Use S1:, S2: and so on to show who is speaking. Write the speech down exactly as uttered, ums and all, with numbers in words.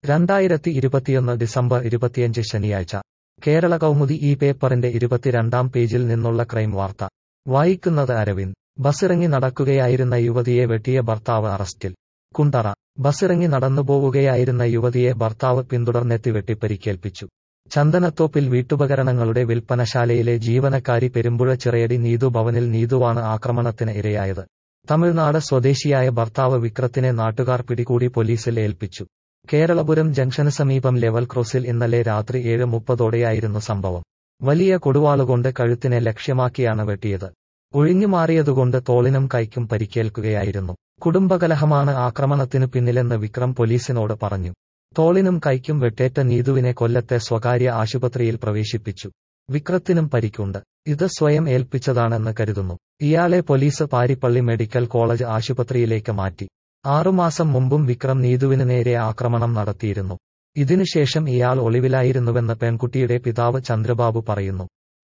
S1: രണ്ടായിരത്തി ഇരുപത്തിയൊന്ന് ഡിസംബർ ഇരുപത്തിയഞ്ച് ശനിയാഴ്ച കേരള കൗമുദി ഈ പേപ്പറിന്റെ ഇരുപത്തിരണ്ടാം പേജിൽ നിന്നുള്ള ക്രൈം വാർത്ത വായിക്കുന്നത് അരവിന്ദ്. ബസിറങ്ങി നടക്കുകയായിരുന്ന യുവതിയെ വെട്ടിയ ഭർത്താവ് അറസ്റ്റിൽ. കുണ്ടറ. ബസിറങ്ങി നടന്നുപോവുകയായിരുന്ന യുവതിയെ ഭർത്താവ് പിന്തുടർന്നെത്തി വെട്ടിപ്പരിക്കേൽപ്പിച്ചു. ചന്ദനത്തോപ്പിൽ വീട്ടുപകരണങ്ങളുടെ വിൽപ്പനശാലയിലെ ജീവനക്കാരി പെരുമ്പുഴ ചിറയടി നീതു ഭവനിൽ നീതുവാണ് ആക്രമണത്തിന് ഇരയായത്. തമിഴ്നാട് സ്വദേശിയായ ഭർത്താവ് വിക്രത്തിനെ നാട്ടുകാർ പിടികൂടി പോലീസിൽ ഏൽപ്പിച്ചു. കേരളപുരം ജംഗ്ഷന് സമീപം ലെവൽ ക്രോസിൽ ഇന്നലെ രാത്രി ഏഴ് മുപ്പതോടെയായിരുന്നു സംഭവം. വലിയ കൊടുവാളുകൊണ്ട് കഴുത്തിനെ ലക്ഷ്യമാക്കിയാണ് വെട്ടിയത്. ഒഴിഞ്ഞുമാറിയതുകൊണ്ട് തോളിനും കൈക്കും പരിക്കേൽക്കുകയായിരുന്നു. കുടുംബകലഹമാണ് ആക്രമണത്തിനു പിന്നിലെന്ന് വിക്രം പോലീസിനോട് പറഞ്ഞു. തോളിനും കൈക്കും വെട്ടേറ്റ നീതുവിനെ കൊല്ലത്തെ സ്വകാര്യ ആശുപത്രിയിൽ പ്രവേശിപ്പിച്ചു. വിക്രത്തിനും പരിക്കുണ്ട്. ഇത് സ്വയം ഏൽപ്പിച്ചതാണെന്ന് കരുതുന്നു. ഇയാളെ പോലീസ് പാരിപ്പള്ളി മെഡിക്കൽ കോളേജ് ആശുപത്രിയിലേക്ക് മാറ്റി. ആറുമാസം മുമ്പും വിക്രം നീതുവിന് നേരെ ആക്രമണം നടത്തിയിരുന്നു. ഇതിനുശേഷം ഇയാൾ ഒളിവിലായിരുന്നുവെന്ന് പെൺകുട്ടിയുടെ പിതാവ് ചന്ദ്രബാബു പറയുന്നു.